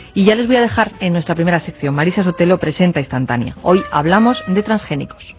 Y ya les voy a dejar en nuestra primera sección. Marisa Sotelo presenta Instantánea. Hoy hablamos de transgénicos.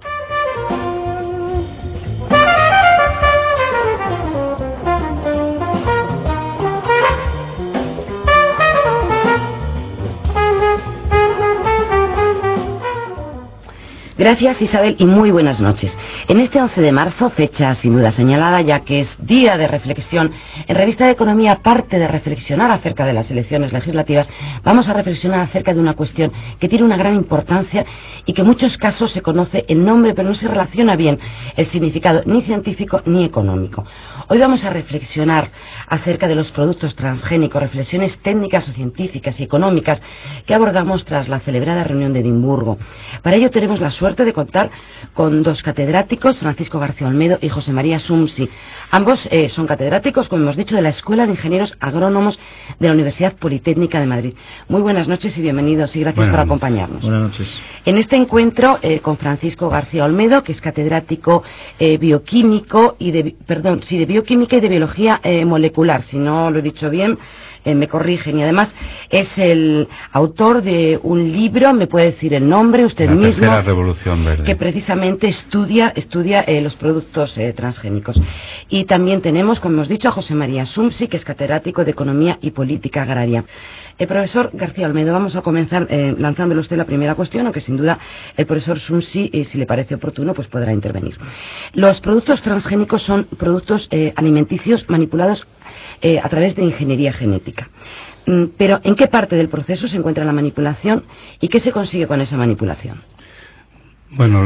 Gracias, Isabel, y muy buenas noches. En este 11 de marzo, fecha sin duda señalada, ya que es día de reflexión, en Revista de Economía, aparte de reflexionar acerca de las elecciones legislativas, vamos a reflexionar acerca de una cuestión que tiene una gran importancia y que en muchos casos se conoce el nombre, pero no se relaciona bien el significado ni científico ni económico. Hoy vamos a reflexionar acerca de los productos transgénicos, reflexiones técnicas o científicas y económicas que abordamos tras la celebrada reunión de Edimburgo. Para ello tenemos la suerte de contar con dos catedráticos, Francisco García Olmedo y José María Sumsi. Ambos son catedráticos, como hemos dicho, de la Escuela de Ingenieros Agrónomos de la Universidad Politécnica de Madrid. Muy buenas noches y bienvenidos, y gracias por acompañarnos. Buenas noches. En este encuentro con Francisco García Olmedo, que es catedrático bioquímico y de bioquímica y de biología molecular, si no lo he dicho bien, me corrigen, y además es el autor de un libro, me puede decir el nombre usted mismo, La tercera revolución verde, que precisamente estudia los productos transgénicos. Y también tenemos, como hemos dicho, a José María Sumsi, que es catedrático de Economía y Política Agraria. Profesor García Olmedo, vamos a comenzar lanzándole a usted la primera cuestión, aunque sin duda el profesor Sumsi, si le parece oportuno, pues podrá intervenir. Los productos transgénicos son productos alimenticios manipulados a través de ingeniería genética. Pero, ¿en qué parte del proceso se encuentra la manipulación y qué se consigue con esa manipulación? Bueno,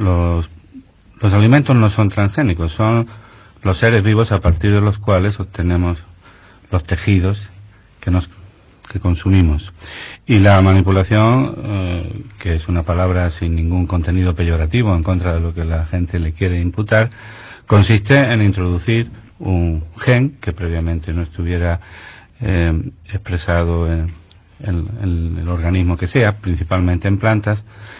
los alimentos no son transgénicos, son los seres vivos a partir de los cuales obtenemos los tejidos que consumimos. Y la manipulación, que es una palabra sin ningún contenido peyorativo en contra de lo que la gente le quiere imputar, consiste en introducir un gen que previamente no estuviera expresado en el organismo que sea, principalmente en plantas,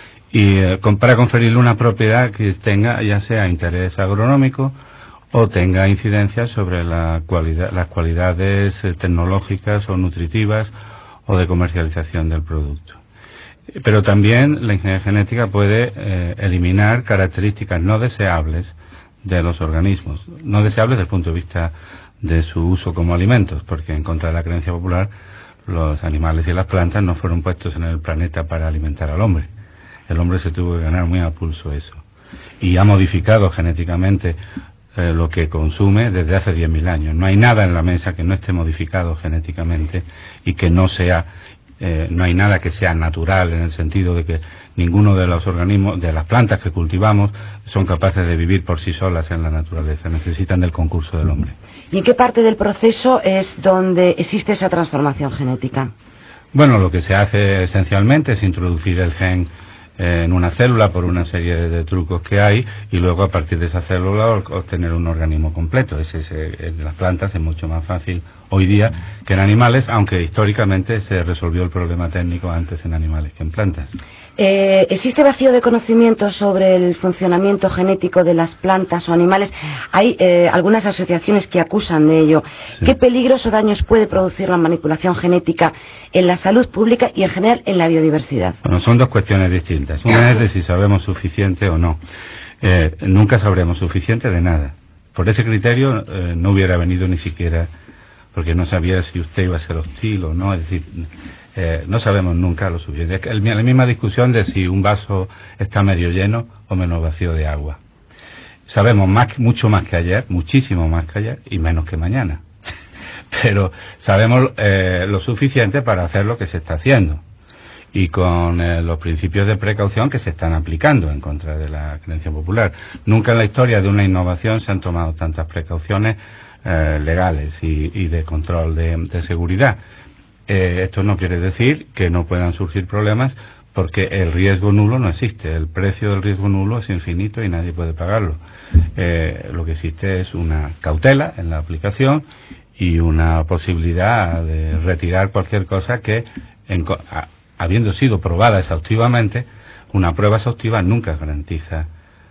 y para conferirle una propiedad que tenga ya sea interés agronómico o tenga incidencia sobre las cualidades tecnológicas o nutritivas o de comercialización del producto. Pero también la ingeniería genética puede eliminar características no deseables de los organismos, no deseables desde el punto de vista de su uso como alimentos, porque en contra de la creencia popular los animales y las plantas no fueron puestos en el planeta para alimentar al hombre. El hombre se tuvo que ganar muy a pulso eso, y ha modificado genéticamente lo que consume desde hace 10.000 años. No hay nada en la mesa que no esté modificado genéticamente y que no sea, no hay nada que sea natural, en el sentido de que ninguno de los organismos, de las plantas que cultivamos, son capaces de vivir por sí solas en la naturaleza, necesitan del concurso del hombre. ¿Y en qué parte del proceso es donde existe esa transformación genética? Bueno, lo que se hace esencialmente es introducir el gen en una célula por una serie de trucos que hay, y luego a partir de esa célula obtener un organismo completo. En las plantas es mucho más fácil hoy día que en animales, aunque históricamente se resolvió el problema técnico antes en animales que en plantas. ¿Existe vacío de conocimiento sobre el funcionamiento genético de las plantas o animales? Hay algunas asociaciones que acusan de ello. Sí. ¿Qué peligros o daños puede producir la manipulación genética en la salud pública y en general en la biodiversidad? Bueno, son dos cuestiones distintas. Una es de si sabemos suficiente o no. Nunca sabremos suficiente de nada. Por ese criterio no hubiera venido ni siquiera, porque no sabía si usted iba a ser hostil o no. Es decir, no sabemos nunca lo suficiente. Es la misma discusión de si un vaso está medio lleno o menos vacío de agua. Sabemos mucho más que ayer, muchísimo más que ayer, y menos que mañana. Pero sabemos lo suficiente para hacer lo que se está haciendo, y con los principios de precaución que se están aplicando en contra de la creencia popular. Nunca en la historia de una innovación se han tomado tantas precauciones legales y de control de seguridad. Esto no quiere decir que no puedan surgir problemas, porque el riesgo nulo no existe. El precio del riesgo nulo es infinito y nadie puede pagarlo. Lo que existe es una cautela en la aplicación y una posibilidad de retirar cualquier cosa que, habiendo sido probada exhaustivamente, una prueba exhaustiva nunca garantiza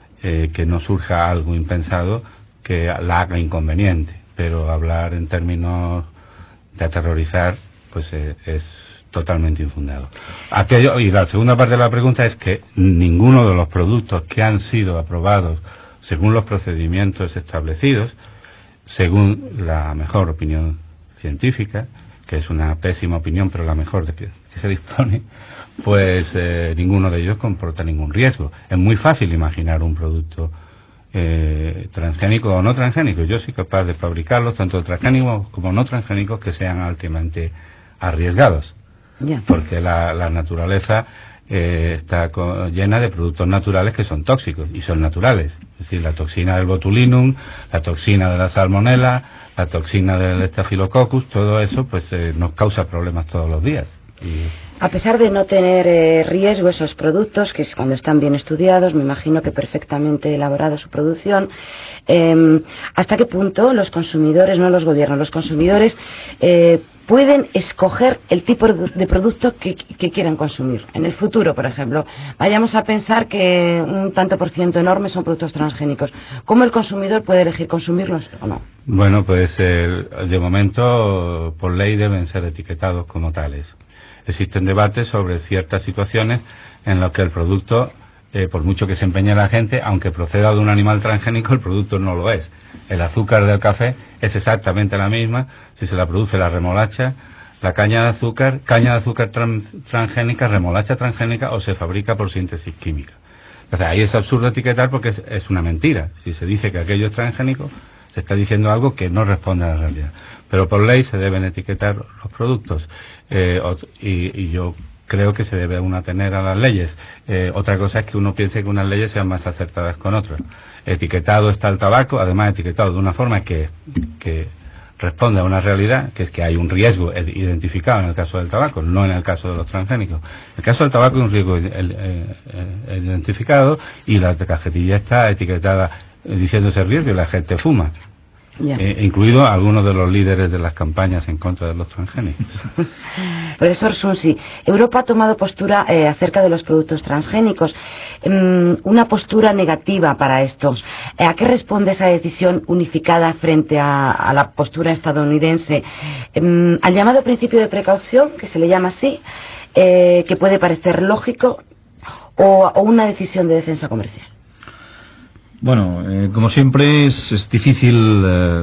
que no surja algo impensado que la haga inconveniente. Pero hablar en términos de aterrorizar, pues es totalmente infundado. Y la segunda parte de la pregunta es que ninguno de los productos que han sido aprobados según los procedimientos establecidos, según la mejor opinión científica, que es una pésima opinión, pero la mejor de que se dispone, pues ninguno de ellos comporta ningún riesgo. Es muy fácil imaginar un producto transgénico o no transgénico. Yo soy capaz de fabricarlos, tanto transgénicos como no transgénicos, que sean altamente arriesgados. Yeah. Porque la naturaleza está llena de productos naturales que son tóxicos, y son naturales. Es decir, la toxina del botulinum, la toxina de la salmonela, la toxina del Staphylococcus, todo eso pues nos causa problemas todos los días. A pesar de no tener riesgo esos productos, que cuando están bien estudiados, me imagino que perfectamente elaborada su producción, ¿hasta qué punto los consumidores, no los gobiernos, los consumidores pueden escoger el tipo de producto que quieran consumir? En el futuro, por ejemplo, vayamos a pensar que un tanto por ciento enorme son productos transgénicos. ¿Cómo el consumidor puede elegir consumirlos o no? Bueno, pues de momento, por ley, deben ser etiquetados como tales. Existen debates sobre ciertas situaciones en las que el producto, por mucho que se empeñe la gente, aunque proceda de un animal transgénico, el producto no lo es. El azúcar del café es exactamente la misma si se la produce la remolacha, la caña de azúcar transgénica, remolacha transgénica, o se fabrica por síntesis química. Entonces ahí es absurdo etiquetar porque es una mentira. Si se dice que aquello es transgénico, se está diciendo algo que no responde a la realidad. Pero por ley se deben etiquetar los productos, y yo creo que se debe uno atener a las leyes. Otra cosa es que uno piense que unas leyes sean más acertadas con otras. Etiquetado está el tabaco, además etiquetado de una forma que responde a una realidad, que es que hay un riesgo identificado en el caso del tabaco, no en el caso de los transgénicos. En el caso del tabaco hay un riesgo identificado, y la cajetilla está etiquetada diciendo ese riesgo, y la gente fuma. Yeah. Incluido algunos de los líderes de las campañas en contra de los transgénicos. Profesor Sunsi, Europa ha tomado postura acerca de los productos transgénicos, una postura negativa para estos. ¿A qué responde esa decisión unificada frente a la postura estadounidense? Al llamado principio de precaución, que se le llama así, que puede parecer lógico, o una decisión de defensa comercial. Bueno, como siempre es difícil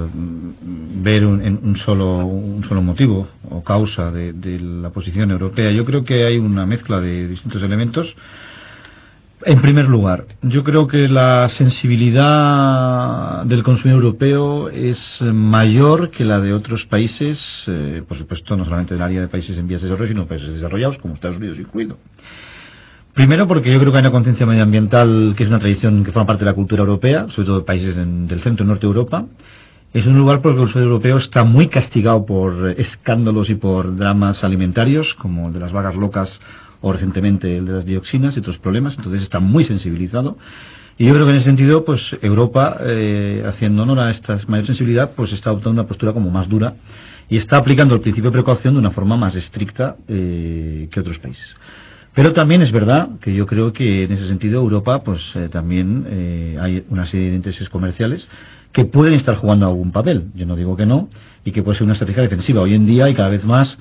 ver un solo motivo o causa de la posición europea. Yo creo que hay una mezcla de distintos elementos. En primer lugar, yo creo que la sensibilidad del consumidor europeo es mayor que la de otros países, por supuesto no solamente del área de países en vías de desarrollo, sino países desarrollados como Estados Unidos incluido. Primero porque yo creo que hay una conciencia medioambiental que es una tradición que forma parte de la cultura europea, sobre todo de países del centro y norte de Europa. Es un lugar porque el consumidor europeo está muy castigado por escándalos y por dramas alimentarios, como el de las vacas locas o recientemente el de las dioxinas y otros problemas, entonces está muy sensibilizado. Y yo creo que en ese sentido, pues Europa, haciendo honor a esta mayor sensibilidad, pues está adoptando una postura como más dura y está aplicando el principio de precaución de una forma más estricta que otros países. Pero también es verdad que yo creo que en ese sentido Europa pues también hay una serie de intereses comerciales que pueden estar jugando algún papel, yo no digo que no, y que puede ser una estrategia defensiva. Hoy en día y cada vez más,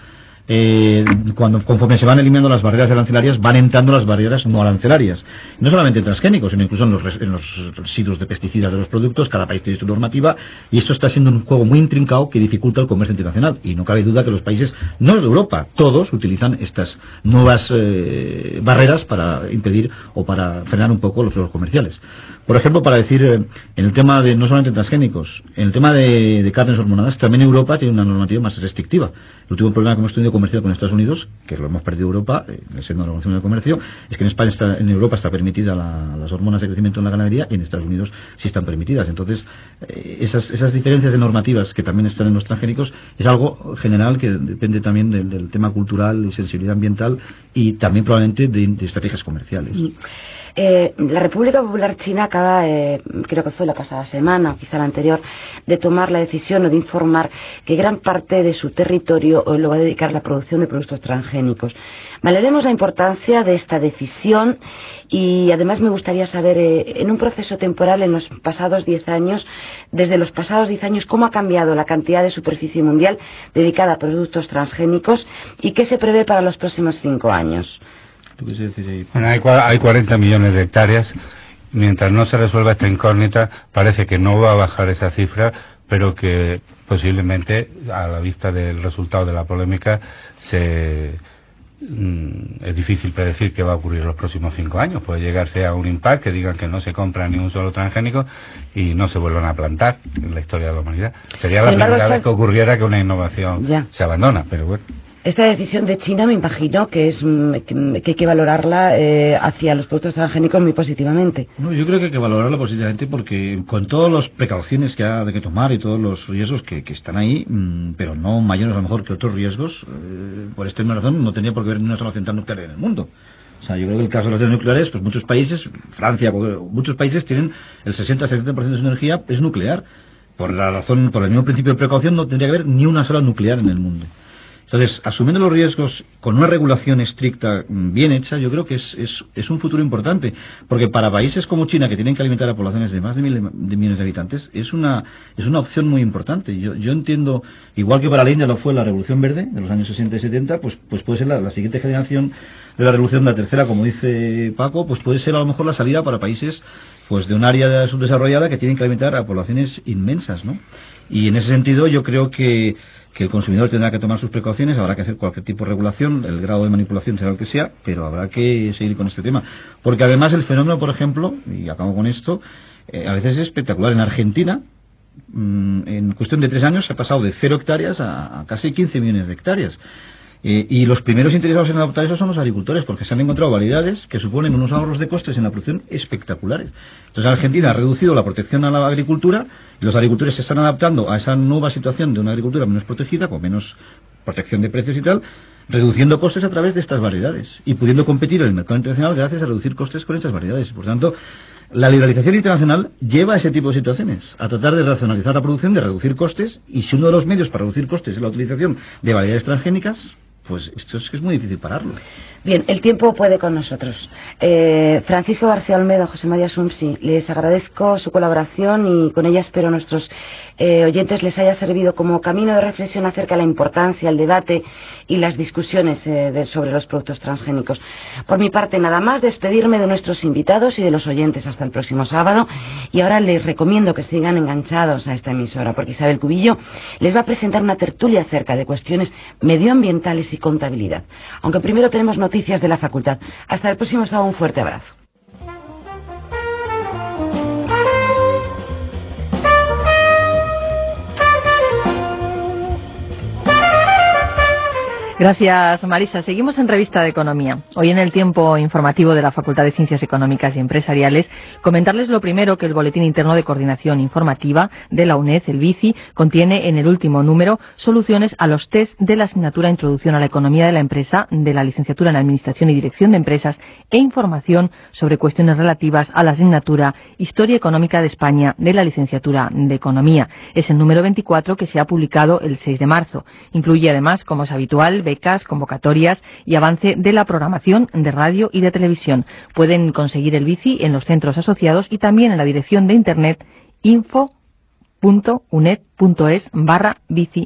conforme se van eliminando las barreras arancelarias, van entrando las barreras no arancelarias. No solamente en transgénicos, sino incluso en los residuos de pesticidas de los productos. Cada país tiene su normativa y esto está siendo un juego muy intrincado que dificulta el comercio internacional. Y no cabe duda que los países, no de Europa, todos utilizan estas nuevas barreras para impedir o para frenar un poco los flujos comerciales. Por ejemplo, para decir, en el tema de no solamente transgénicos, en el tema de carnes hormonadas, también Europa tiene una normativa más restrictiva. El último problema que hemos tenido comercial con Estados Unidos, que lo hemos perdido Europa, en el seno de la Organización de Comercio, es que en Europa está permitida las hormonas de crecimiento en la ganadería y en Estados Unidos sí están permitidas. Entonces, esas diferencias de normativas que también están en los transgénicos es algo general que depende también del tema cultural y sensibilidad ambiental y también probablemente de estrategias comerciales. La República Popular China acaba, creo que fue la pasada semana o quizá la anterior, de tomar la decisión o de informar que gran parte de su territorio lo va a dedicar a la producción de productos transgénicos. Valoremos la importancia de esta decisión y además me gustaría saber, en un proceso temporal en los pasados 10 años, desde los pasados 10 años, cómo ha cambiado la cantidad de superficie mundial dedicada a productos transgénicos y qué se prevé para los próximos 5 años. Bueno, hay 40 millones de hectáreas. Mientras no se resuelva esta incógnita, parece que no va a bajar esa cifra, pero que posiblemente, a la vista del resultado de la polémica, es difícil predecir qué va a ocurrir en los próximos 5 años. Puede llegarse a un impasse que digan que no se compra ni un solo transgénico y no se vuelvan a plantar en la historia de la humanidad. Sería la primera vez que ocurriera que una innovación se abandona, pero bueno. Esta decisión de China me imagino que hay que valorarla hacia los productos transgénicos muy positivamente. No, yo creo que hay que valorarla positivamente porque con todas las precauciones que ha de tomar y todos los riesgos que están ahí, pero no mayores a lo mejor que otros riesgos, por esta misma razón no tenía por qué haber ni una sola central nuclear en el mundo. O sea, yo creo que el caso de las centrales nucleares, pues muchos países, Francia, muchos países tienen el 60-70% de su energía es nuclear. Por el mismo principio de precaución no tendría que haber ni una sola nuclear en el mundo. Entonces, asumiendo los riesgos con una regulación estricta bien hecha, yo creo que es un futuro importante, porque para países como China, que tienen que alimentar a poblaciones de más de millones de habitantes, es una opción muy importante. Yo entiendo, igual que para la India lo fue la Revolución Verde de los años 60 y 70, pues puede ser la siguiente generación de la revolución, la tercera, como dice Paco, pues puede ser a lo mejor la salida para países pues de un área subdesarrollada que tienen que alimentar a poblaciones inmensas, ¿no? Y en ese sentido yo creo que el consumidor tendrá que tomar sus precauciones, habrá que hacer cualquier tipo de regulación, el grado de manipulación será el que sea, pero habrá que seguir con este tema. Porque además el fenómeno, por ejemplo, y acabo con esto, a veces es espectacular. En Argentina, en cuestión de 3 años, se ha pasado de 0 hectáreas a casi 15 millones de hectáreas. Y los primeros interesados en adoptar eso son los agricultores, porque se han encontrado variedades que suponen unos ahorros de costes en la producción espectaculares. Entonces Argentina ha reducido la protección a la agricultura y los agricultores se están adaptando a esa nueva situación de una agricultura menos protegida, con menos protección de precios y tal, reduciendo costes a través de estas variedades y pudiendo competir en el mercado internacional gracias a reducir costes con esas variedades. Por tanto, la liberalización internacional lleva a ese tipo de situaciones, a tratar de racionalizar la producción, de reducir costes, y si uno de los medios para reducir costes es la utilización de variedades transgénicas, pues esto es que es muy difícil pararlo. Bien, el tiempo puede con nosotros. Francisco García Olmedo, José María Sumsi, les agradezco su colaboración y con ella espero nuestros oyentes les haya servido como camino de reflexión acerca de la importancia, el debate y las discusiones sobre los productos transgénicos. Por mi parte, nada más, despedirme de nuestros invitados y de los oyentes hasta el próximo sábado. Y ahora les recomiendo que sigan enganchados a esta emisora, porque Isabel Cubillo les va a presentar una tertulia acerca de cuestiones medioambientales y contabilidad. Aunque primero tenemos noticias de la facultad. Hasta el próximo sábado, un fuerte abrazo. Gracias, Marisa. Seguimos en Revista de Economía. Hoy en el tiempo informativo de la Facultad de Ciencias Económicas y Empresariales, comentarles lo primero que el Boletín Interno de Coordinación Informativa de la UNED, el BICI, contiene en el último número soluciones a los test de la asignatura Introducción a la Economía de la Empresa, de la Licenciatura en Administración y Dirección de Empresas e información sobre cuestiones relativas a la asignatura Historia Económica de España de la Licenciatura de Economía. Es el número 24 que se ha publicado el 6 de marzo. Incluye además, como es habitual, becas, convocatorias y avance de la programación de radio y de televisión. Pueden conseguir el BICI en los centros asociados y también en la dirección de internet info.uned.es/bici/.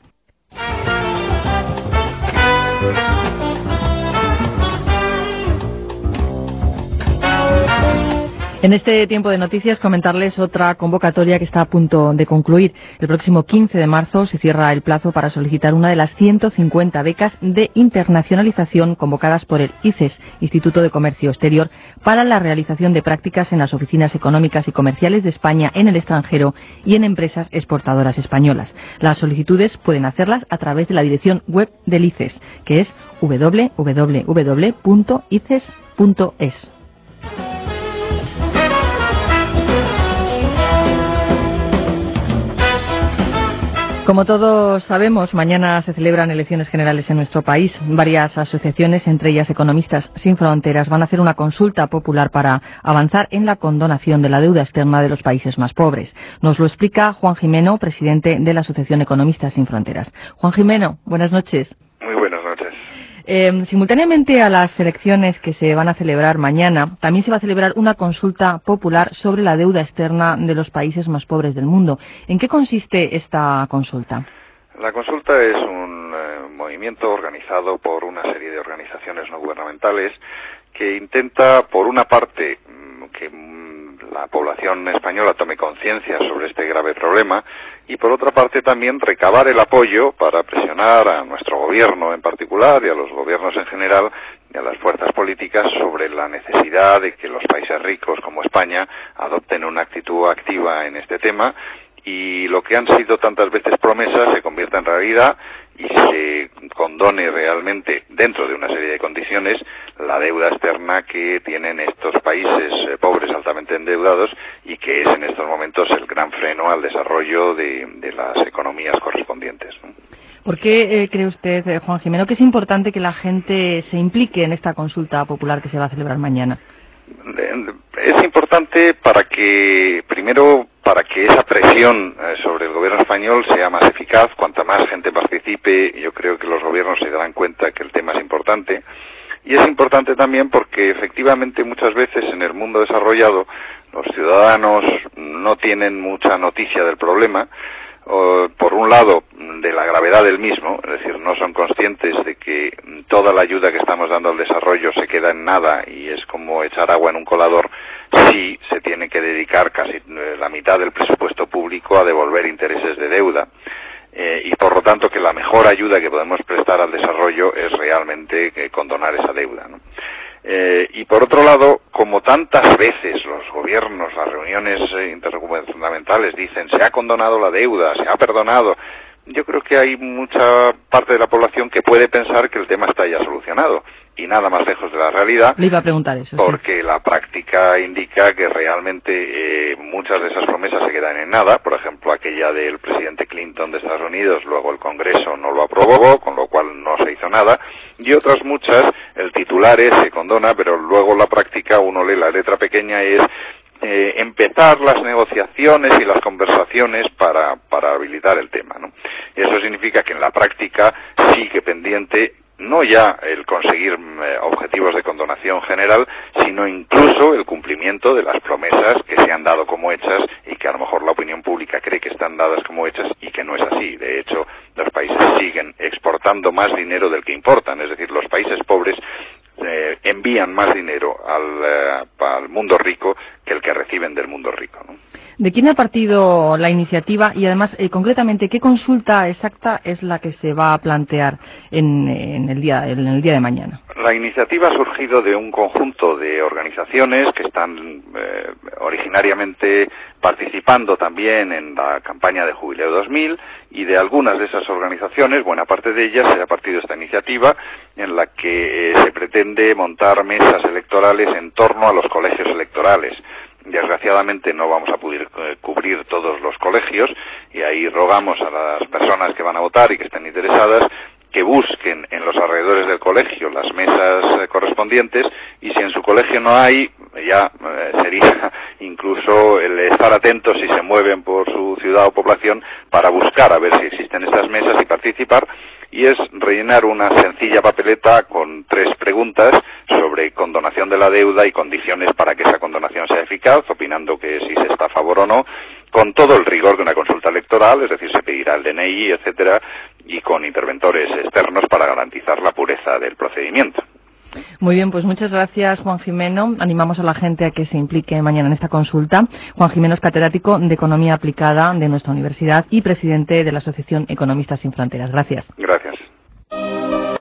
En este tiempo de noticias, comentarles otra convocatoria que está a punto de concluir. El próximo 15 de marzo se cierra el plazo para solicitar una de las 150 becas de internacionalización convocadas por el ICES, Instituto de Comercio Exterior, para la realización de prácticas en las oficinas económicas y comerciales de España en el extranjero y en empresas exportadoras españolas. Las solicitudes pueden hacerlas a través de la dirección web del ICES, que es www.ices.es. Como todos sabemos, mañana se celebran elecciones generales en nuestro país. Varias asociaciones, entre ellas Economistas Sin Fronteras, van a hacer una consulta popular para avanzar en la condonación de la deuda externa de los países más pobres. Nos lo explica Juan Gimeno, presidente de la Asociación Economistas Sin Fronteras. Juan Gimeno, buenas noches. Muy buenas noches. Simultáneamente a las elecciones que se van a celebrar mañana, también se va a celebrar una consulta popular sobre la deuda externa de los países más pobres del mundo. ¿En qué consiste esta consulta? La consulta es un movimiento organizado por una serie de organizaciones no gubernamentales que intenta, por una parte, que la población española tome conciencia sobre este grave problema y, por otra parte, también recabar el apoyo para presionar a nuestro gobierno en particular y a los gobiernos en general y a las fuerzas políticas sobre la necesidad de que los países ricos como España adopten una actitud activa en este tema y lo que han sido tantas veces promesas se convierta en realidad y se condone realmente, dentro de una serie de condiciones, la deuda externa que tienen estos países pobres altamente endeudados y que es en estos momentos el gran freno al desarrollo de las economías correspondientes, ¿no? ¿Por qué cree usted, Juan Gimeno, que es importante que la gente se implique en esta consulta popular que se va a celebrar mañana? Es importante para que esa presión sobre el gobierno español sea más eficaz. Cuanta más gente participe, yo creo que los gobiernos se darán cuenta que el tema es importante. Y es importante también porque efectivamente muchas veces en el mundo desarrollado los ciudadanos no tienen mucha noticia del problema, por un lado de la gravedad del mismo, es decir, no son conscientes de que toda la ayuda que estamos dando al desarrollo se queda en nada y es como echar agua en un colador si se tiene que dedicar casi la mitad del presupuesto público a devolver intereses de deuda. Y por lo tanto que la mejor ayuda que podemos prestar al desarrollo es realmente condonar esa deuda, ¿no? Y por otro lado, como tantas veces los gobiernos, las reuniones intergubernamentales dicen se ha condonado la deuda, se ha perdonado, yo creo que hay mucha parte de la población que puede pensar que el tema está ya solucionado y nada más lejos de la realidad. Le iba a preguntar eso. Porque sí. La práctica indica que realmente muchas de esas promesas se quedan en nada. Por ejemplo, aquella del presidente Clinton de Estados Unidos, luego el Congreso no lo aprobó, con lo cual no se hizo nada. Y otras muchas, el titular se condona, pero luego la práctica, uno lee la letra pequeña, es empezar las negociaciones y las conversaciones para habilitar el tema, ¿no? Y eso significa que en la práctica sigue pendiente no ya el conseguir objetivos de condonación general, sino incluso el cumplimiento de las promesas que se han dado como hechas y que a lo mejor la opinión pública cree que están dadas como hechas y que no es así. De hecho, los países siguen exportando más dinero del que importan, es decir, los países pobres envían más dinero al mundo rico que el que reciben del mundo rico, ¿no? ¿De quién ha partido la iniciativa y además, concretamente, qué consulta exacta es la que se va a plantear en el día de mañana? La iniciativa ha surgido de un conjunto de organizaciones que están originariamente participando también en la campaña de Jubileo 2000 y de algunas de esas organizaciones, buena parte de ellas, se ha partido esta iniciativa en la que se pretende montar mesas electorales en torno a los colegios electorales. Desgraciadamente no vamos a poder cubrir todos los colegios y ahí rogamos a las personas que van a votar y que estén interesadas que busquen en los alrededores del colegio las mesas correspondientes y si en su colegio no hay, ya sería incluso el estar atentos si se mueven por su ciudad o población para buscar a ver si existen estas mesas y participar. Y es rellenar una sencilla papeleta con 3 preguntas sobre condonación de la deuda y condiciones para que esa condonación sea eficaz, opinando que si se está a favor o no, con todo el rigor de una consulta electoral, es decir, se pedirá el DNI, etcétera, y con interventores externos para garantizar la pureza del procedimiento. Muy bien, pues muchas gracias, Juan Gimeno. Animamos a la gente a que se implique mañana en esta consulta. Juan Gimeno es catedrático de Economía Aplicada de nuestra universidad y presidente de la Asociación Economistas Sin Fronteras. Gracias. Gracias.